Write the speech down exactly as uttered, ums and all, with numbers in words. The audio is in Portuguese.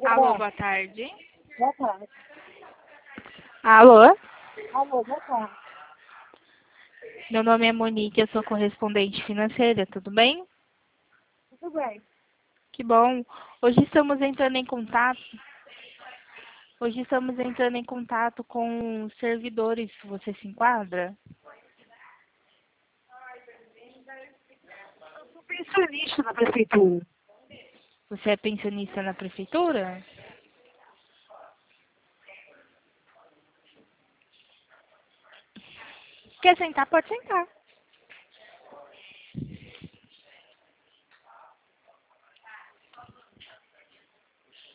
Alô, boa tarde. Boa tarde. Alô? Alô, boa tarde. Meu nome é Monique, eu sou correspondente financeira, tudo bem? Tudo bem. Que bom. Hoje estamos entrando em contato. Hoje estamos entrando em contato com servidores. Você se enquadra? Eu sou pensionista na prefeitura. Você é pensionista na prefeitura? Quer sentar? Pode sentar.